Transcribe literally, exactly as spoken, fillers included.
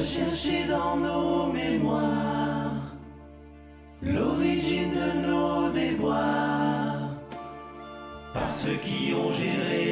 Rechercher dans nos mémoires l'origine de nos déboires, par ceux qui ont géré